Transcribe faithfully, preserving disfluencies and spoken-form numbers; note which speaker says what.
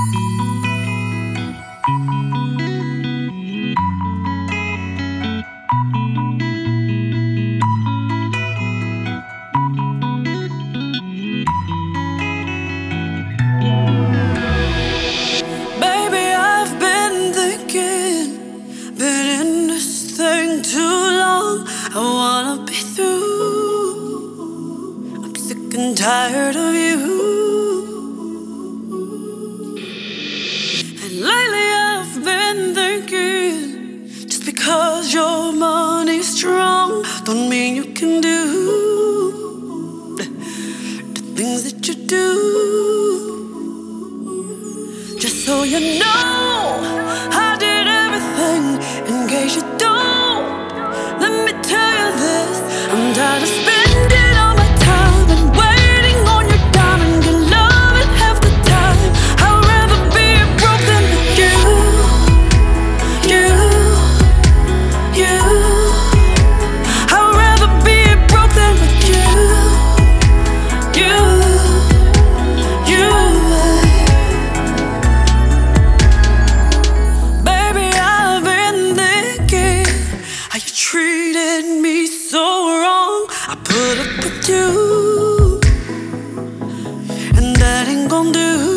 Speaker 1: Baby, I've been thinking, been in this thing too long. I wanna be through. I'm sick and tired of you. And lately I've been thinking, just because your money's strong, don't mean you can do the things that you do. Just so you know, I did everything. In case you don't, let me tell you this: I'm tired of spending all my time and waiting on your dime and your love at half the time. I'd rather be broke than with you, you, you. I'd rather be broke than with you, you, you. How you treated me so wrong. I put up with you, and that ain't gon' do.